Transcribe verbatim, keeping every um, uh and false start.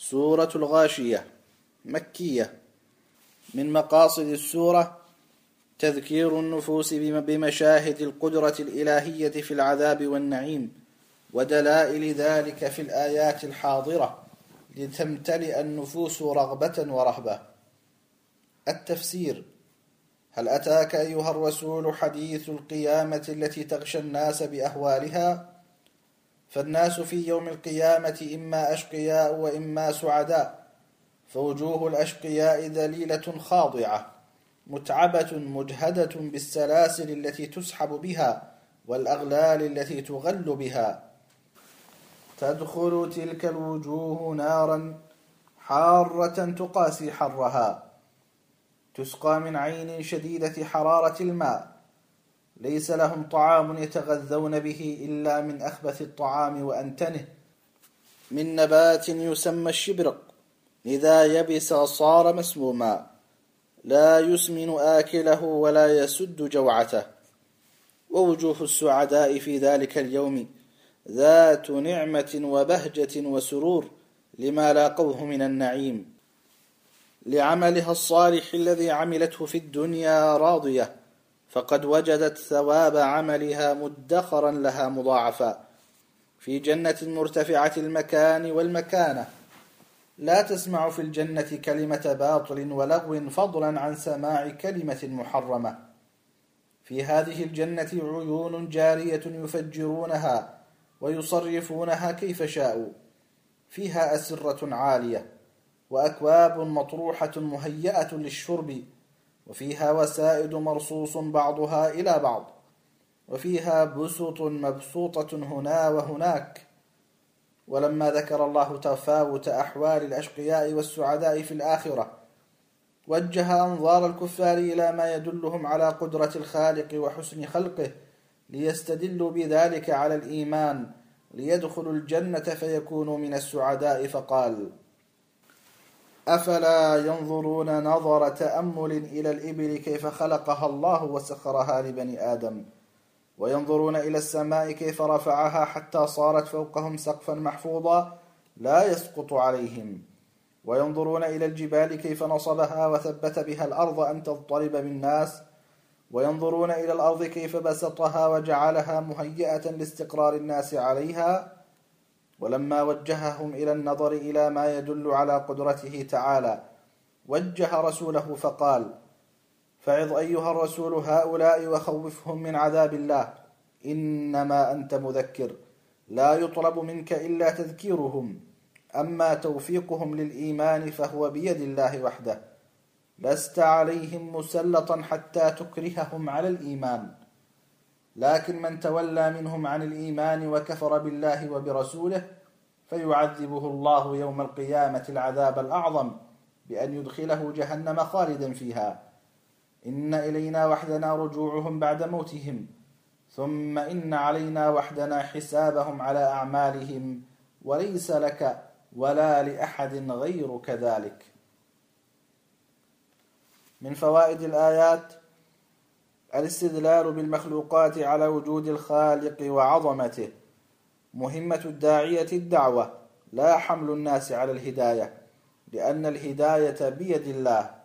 سورة الغاشية مكية. من مقاصد السورة تذكير النفوس بمشاهد القدرة الإلهية في العذاب والنعيم ودلائل ذلك في الآيات الحاضرة لتمتلئ النفوس رغبة ورهبة. التفسير: هل أتاك أيها الرسول حديث القيامة التي تغشى الناس بأهوالها؟ فالناس في يوم القيامة إما أشقياء وإما سعداء، فوجوه الأشقياء ذليلة خاضعة متعبة مجهدة بالسلاسل التي تسحب بها والأغلال التي تغل بها. تدخل تلك الوجوه نارا حارة تقاسي حرها، تسقى من عين شديدة حرارة الماء، ليس لهم طعام يتغذون به إلا من أخبث الطعام وأنتنه، من نبات يسمى الشبرق، إذا يبس صار مسموما، لا يسمن آكله ولا يسد جوعته. ووجوه السعداء في ذلك اليوم ذات نعمة وبهجة وسرور لما لاقوه من النعيم، لعملها الصالح الذي عملته في الدنيا راضية، فقد وجدت ثواب عملها مدخرا لها مضاعفا في جنة مرتفعة المكان والمكانة، لا تسمع في الجنة كلمة باطل ولغو فضلا عن سماع كلمة محرمة. في هذه الجنة عيون جارية يفجرونها ويصرفونها كيف شاءوا، فيها أسرة عالية وأكواب مطروحة مهيئة للشرب، وفيها وسائد مرصوص بعضها إلى بعض، وفيها بسط مبسوطة هنا وهناك. ولما ذكر الله تفاوت أحوال الأشقياء والسعداء في الآخرة، وجه أنظار الكفار إلى ما يدلهم على قدرة الخالق وحسن خلقه، ليستدلوا بذلك على الإيمان ليدخلوا الجنة فيكونوا من السعداء، فقال: أفلا ينظرون نظر تأمل إلى الإبل كيف خلقها الله وسخرها لبني آدم، وينظرون إلى السماء كيف رفعها حتى صارت فوقهم سقفا محفوظا لا يسقط عليهم، وينظرون إلى الجبال كيف نصبها وثبت بها الأرض أن تضطرب بالناس، وينظرون إلى الأرض كيف بسطها وجعلها مهيئة لاستقرار الناس عليها. ولما وجههم إلى النظر إلى ما يدل على قدرته تعالى، وجه رسوله فقال: فعظ أيها الرسول هؤلاء وخوفهم من عذاب الله، إنما أنت مذكر، لا يطلب منك إلا تذكيرهم، أما توفيقهم للإيمان فهو بيد الله وحده، لست عليهم مسلطا حتى تكرههم على الإيمان. لكن من تولى منهم عن الإيمان وكفر بالله وبرسوله فيعذبه الله يوم القيامة العذاب الأعظم بأن يدخله جهنم خالدا فيها. إن إلينا وحدنا رجوعهم بعد موتهم، ثم إن علينا وحدنا حسابهم على أعمالهم، وليس لك ولا لأحد غيرك ذلك. من فوائد الآيات الاستدلال بالمخلوقات على وجود الخالق وعظمته. مهمة الداعية الدعوة، لا حمل الناس على الهداية، لأن الهداية بيد الله،